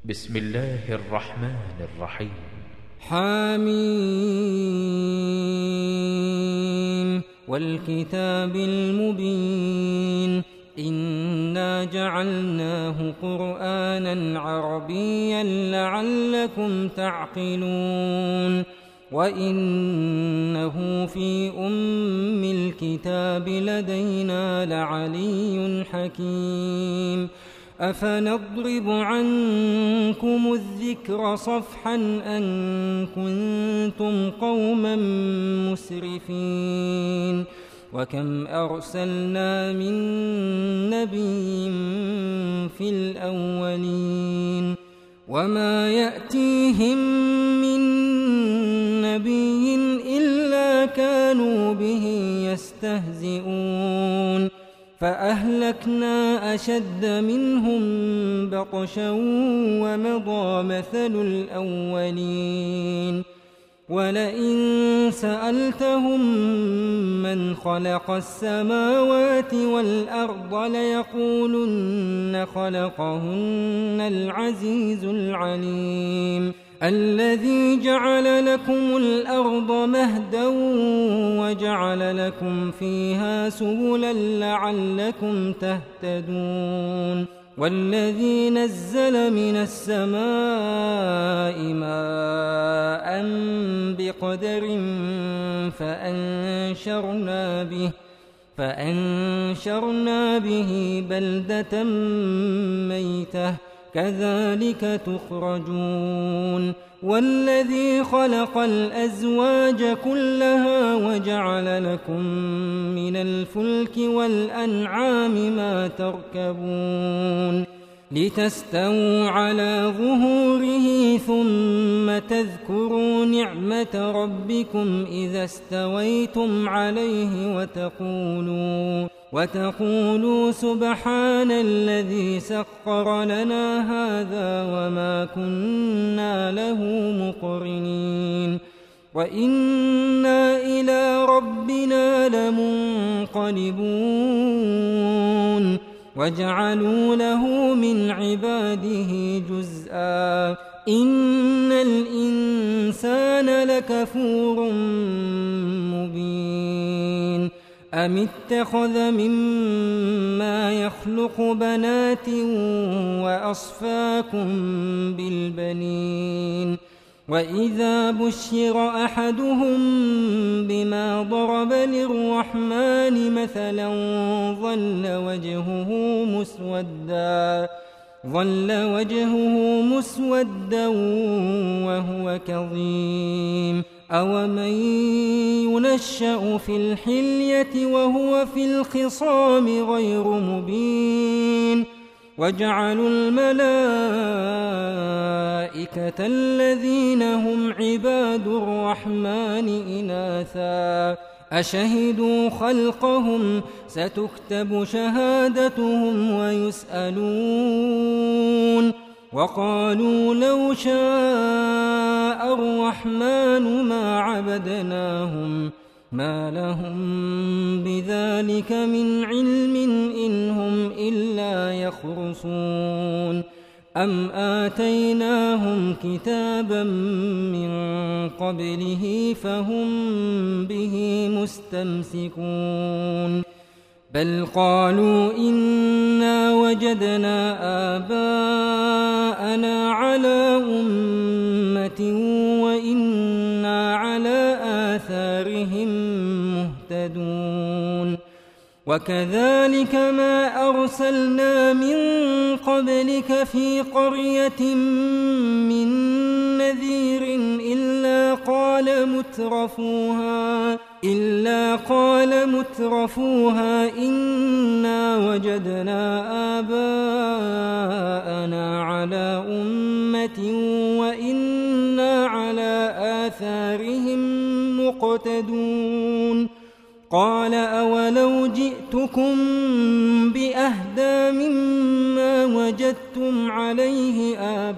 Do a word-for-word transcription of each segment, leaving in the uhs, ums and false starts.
بسم الله الرحمن الرحيم. حميم والكتاب المبين إنا جعلناه قرآنا عربيا لعلكم تعقلون وإنه في أم الكتاب لدينا لعلي حكيم أفنضرب عنكم الذكر صفحا أن كنتم قوما مسرفين وكم أرسلنا من نبي في الأولين وما يأتيهم من نبي إلا كانوا به يستهزئون فأهلكنا أشد منهم بطشا ومضى مثل الأولين ولئن سألتهم من خلق السماوات والأرض ليقولن خلقهن العزيز العليم الذي جعل لكم الأرض مهدا وجعل لكم فيها سبلا لعلكم تهتدون والذي نزل من السماء ماء بقدر فأنشرنا به فأنشرنا به بلدة ميتة كذلك تخرجون والذي خلق الأزواج كلها وجعل لكم من الفلك والأنعام ما تركبون لتستووا على ظهوره ثم تذكروا نعمة ربكم إذا استويتم عليه وتقولوا وتقولوا سبحان الذي سخر لنا هذا وما كنا له مقرنين وإنا إلى ربنا لمنقلبون وجعلوا له من عباده جزءا إن الإنسان لكفور مبين أم اتخذ مما يخلق بنات وأصفاكم بالبنين وإذا بشر أحدهم بما ضرب للرحمن مثلا ظل وجهه مسودا ظل وجهه مسودا وهو كظيم أومن ينشأ في الحلية وهو في الخصام غير مبين وجعلوا الملائكة الذين هم عباد الرحمن إناثا أشهدوا خلقهم ستكتب شهادتهم ويسألون وقالوا لو شاء الرحمن ما عبدناهم ما لهم بذلك من علم إن هم إلا يخرصون أم آتيناهم كتابا من قبله فهم به مستمسكون بل قالوا إنا وجدنا آباءنا على أمة وإنا على آثارهم مهتدون وكذلك ما أرسلنا من قبلك في قرية من نذير إلا قال مترفوها إلا قال مترفوها إنا وجدنا آباءنا على أمة وإنا على آثارهم مقتدون قال أولو جئتكم بأهدى مما وجدتم عليه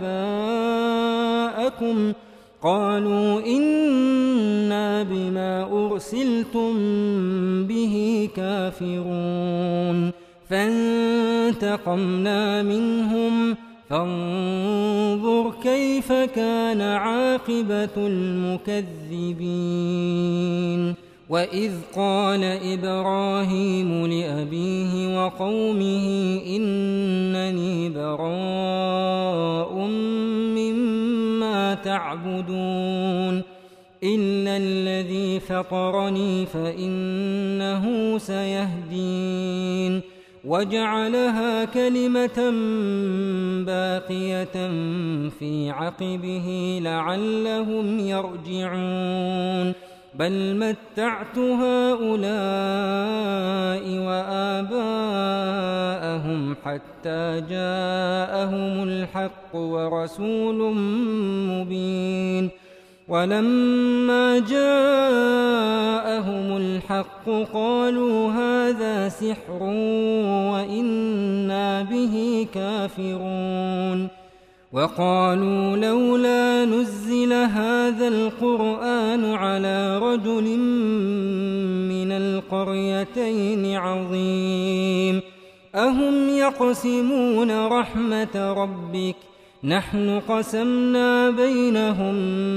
آباءكم قالوا إنا بما أرسلتم به كافرون فانتقمنا منهم فانظر كيف كان عاقبة المكذبين وإذ قال إبراهيم لأبيه وقومه إنني براء مما تعبدون إلا الذي فطرني فإنه سيهدين وجعلها كلمة باقية في عقبه لعلهم يرجعون بل متعت هؤلاء وآباءهم حتى جاءهم الحق ورسول مبين ولما جاءهم الحق قالوا هذا سحر وإنا به كافرون وقالوا لولا نزل هذا القرآن على رجل من القريتين عظيم أهم يقسمون رحمة ربك نحن قسمنا بينهم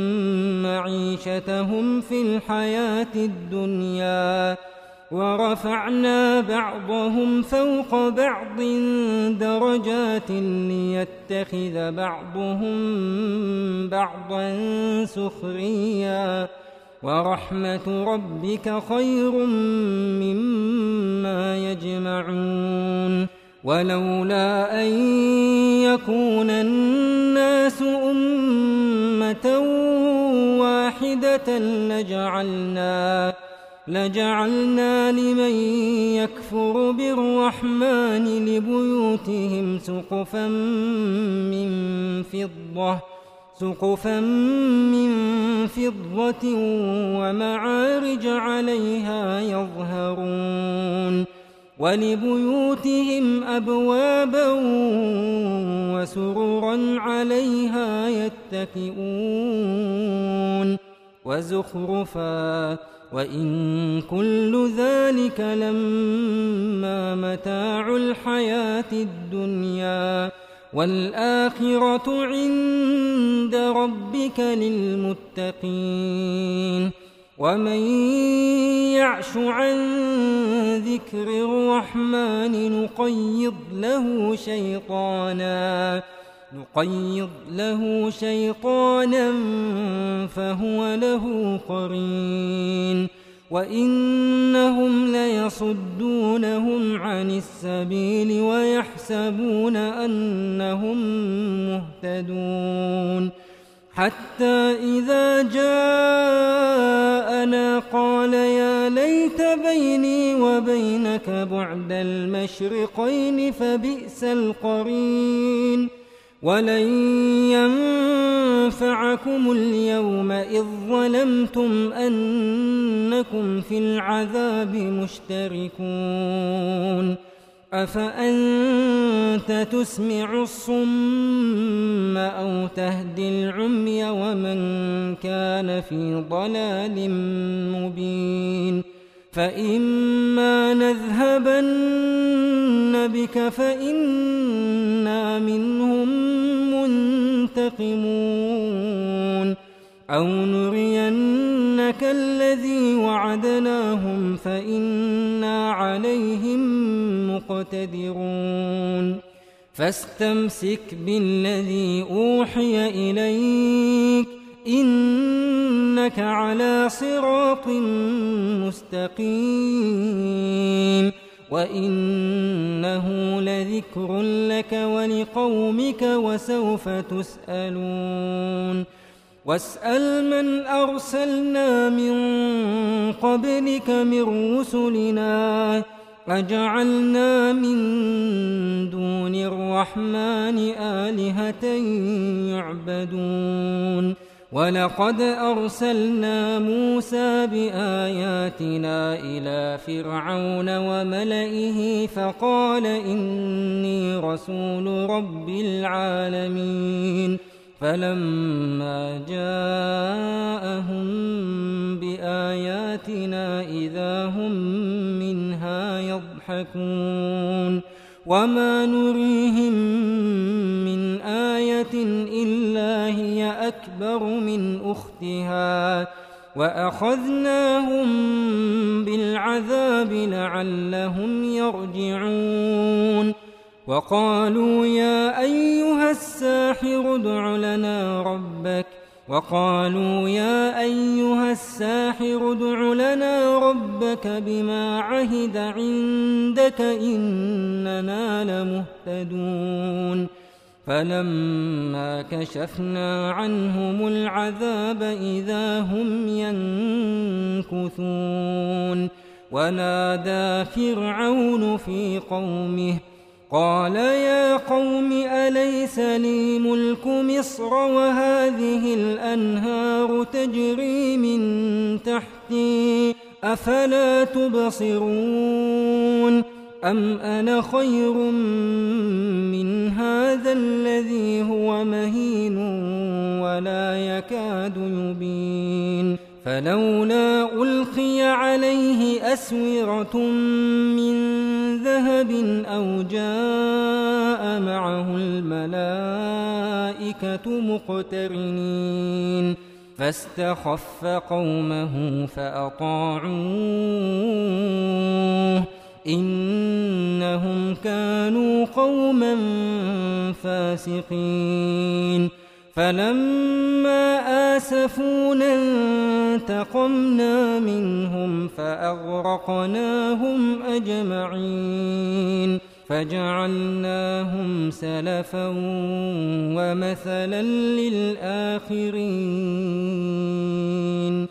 معيشتهم في الحياة الدنيا ورفعنا بعضهم فوق بعض درجات ليتخذ بعضهم بعضا سخريا ورحمة ربك خير مما يجمعون ولولا أن يكون الناس أمة واحدة لجعلنا لجعلنا لمن يكفر بالرحمن لبيوتهم سقفا من فضة سقفا من فضة ومعارج عليها يظهرون ولبيوتهم أبوابا وسررا عليها يتكئون وزخرفا وإن كل ذلك لما متاع الحياة الدنيا والآخرة عند ربك للمتقين ومن يعش عن ذكر الرحمن نقيض له شيطانا نقيض له شيطانا فهو له قرين وإنهم ليصدونهم عن السبيل ويحسبون أنهم مهتدون حتى إذا جاءنا قال يا ليت بيني وبينك بعد المشرقين فبئس القرين ولن ينفعكم اليوم إذ ظلمتم أنكم في العذاب مشتركون أفأنت تسمع الصم أو تهدي العمي ومن كان في ضلال مبين فإما نذهبن بك فإنا منهم منتقمون أو نرينك الذي وعدناهم فإنا عليهم مقتدرون فاستمسك بالذي أوحي إليك إنك على صراط مستقيم وإنه لذكر لك ولقومك وسوف تسألون واسأل من أرسلنا من قبلك من رسلنا أجعلنا من دون الرحمن آلهة يعبدون ولقد أرسلنا موسى بآياتنا إلى فرعون وملئه فقال إني رسول رب العالمين فلما جاءهم بآياتنا إذا هم منها يضحكون وما نريهم من آية قرية إلا هي أكبر من أختها وأخذناهم بالعذاب لعلهم يرجعون وقالوا يا أيها الساحر ادع لنا ربك وقالوا يا أيها الساحر ادع لنا ربك بما عهد عندك إننا لمهتدون فلما كشفنا عنهم العذاب إذا هم ينكثون ونادى فرعون في قومه قال يا قوم أليس لي ملك مصر وهذه الأنهار تجري من تحتي أفلا تبصرون أم أنا خير من هذا الذي هو مهين ولا يكاد يبين فلولا ألقي عليه أسورة من ذهب أو جاء معه الملائكة مقترنين فاستخف قومه فأطاعوه إنهم كانوا قوما فاسقين فلما آسفونا انتقمنا منهم فأغرقناهم أجمعين فجعلناهم سلفا ومثلا للآخرين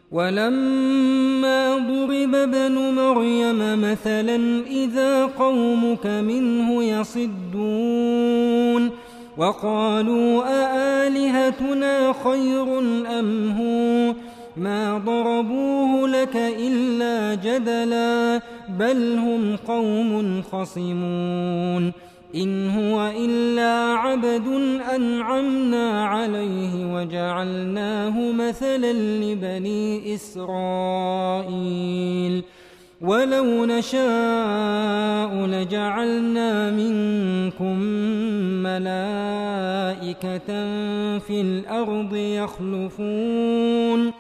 ولما ضرب ابن مريم مثلا إذا قومك منه يصدون وقالوا أآلهتنا خير أم هو ما ضربوه لك إلا جدلا بل هم قوم خصمون إن هو إلا عبد أنعمنا عليه وجعلناه مثلا لبني إسرائيل ولو نشاء لجعلنا منكم ملائكة في الأرض يخلفون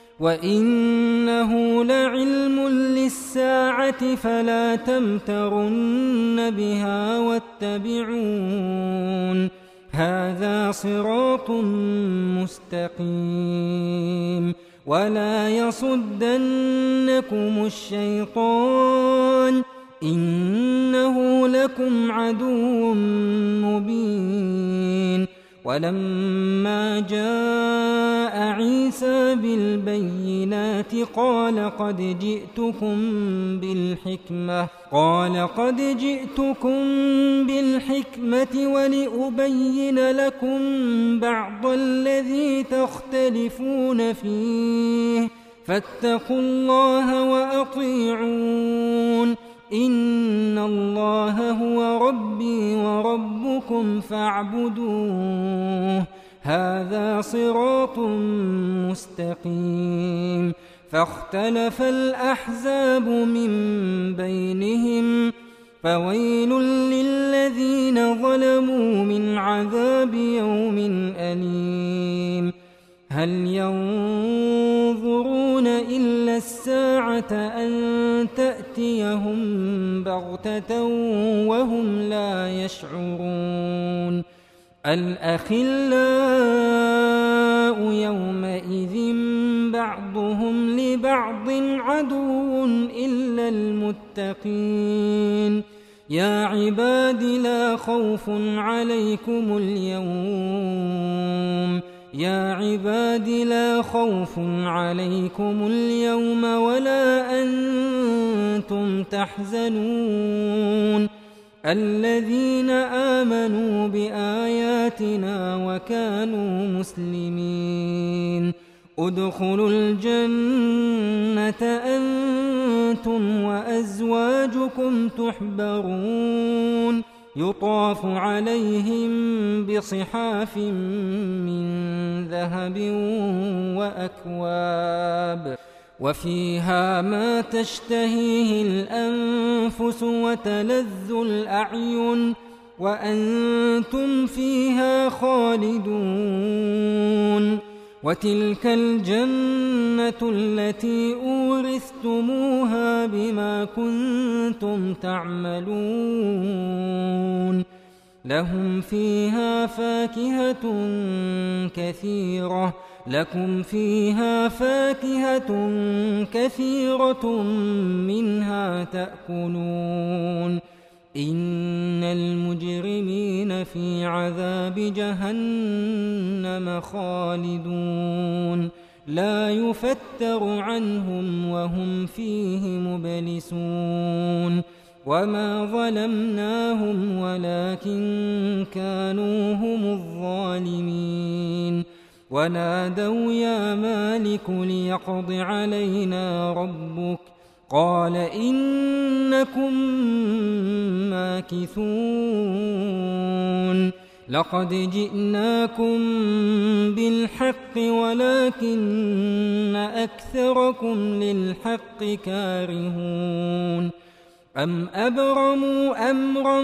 وإنه لعلم للساعة فلا تمترن بها واتبعون هذا صراط مستقيم ولا يصدنكم الشيطان إنه لكم عدو مبين ولما جاء عيسى بالبينات قال قد جئتكم بالحكمة قال قد جئتكم بالحكمة ولأبين لكم بعض الذي تختلفون فيه فاتقوا الله وأطيعون إن الله هو ربي وربكم فاعبدوه هذا صراط مستقيم فاختلف الأحزاب من بينهم فويل للذين ظلموا من عذاب يوم أليم هل ينظرون إلا الساعة أن تأتيهم بغتة وهم لا يشعرون الأخلاء يومئذ بعضهم لبعض عدو إلا المتقين يا عباد لا خوف عليكم اليوم يا عباد لا خوف عليكم اليوم ولا أنتم تحزنون الذين آمنوا بآياتنا وكانوا مسلمين ادخلوا الجنة أنتم وأزواجكم تحبرون يطاف عليهم بصحاف من ذهب وأكواب وفيها ما تشتهيه الأنفس وتلذ الأعين وأنتم فيها خالدون وتلك الجنة التي أورثتموها بما كنتم تعملون لهم فيها فاكهة كثيرة لكم فيها فاكهة كثيرة منها تأكلون إن المجرمين في عذاب جهنم خالدون لا يفتر عنهم وهم فيه مبلسون وما ظلمناهم ولكن كانوا هم الظالمين ونادوا يا مالك ليقض علينا ربك قال إنكم ماكثون لقد جئناكم بالحق ولكن أكثركم للحق كارهون أم أبرموا أمرا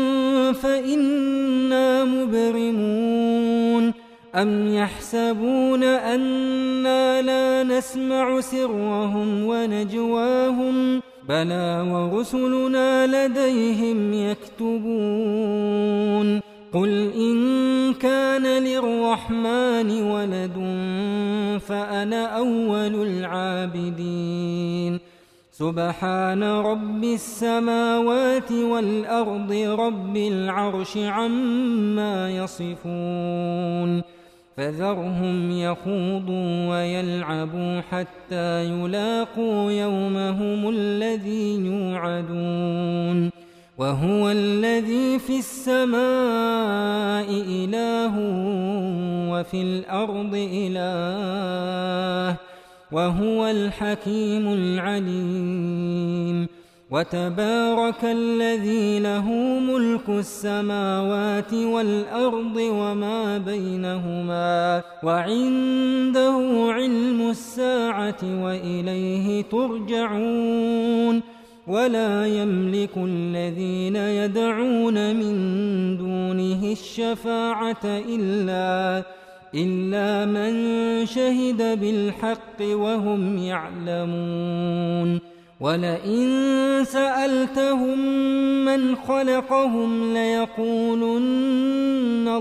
فإنا مبرمون أم يحسبون أنا لا نسمع سرهم ونجواهم بلى ورسلنا لديهم يكتبون قل إن كان للرحمن ولد فأنا أول العابدين سبحان رب السماوات والأرض رب العرش عما يصفون فذرهم يخوضوا ويلعبوا حتى يلاقوا يومهم الذي يوعدون وهو الذي في السماء إله وفي الأرض إله وهو الحكيم العليم وتبارك الذي له ملك السماوات والأرض وما بينهما وعنده علم الساعة وإليه ترجعون ولا يملك الذين يدعون من دونه الشفاعة إلا إلا من شهد بالحق وهم يعلمون ولئن سألتهم من خلقهم ليقولن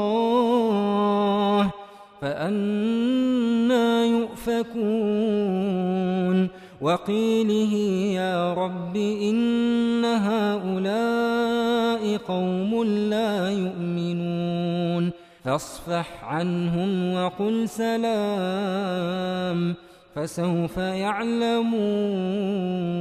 الله فأنى يؤفكون وقيله يا رب إن هؤلاء قوم لا يؤمنون فاصفح عنهم وقل سلام فسوف يعلمون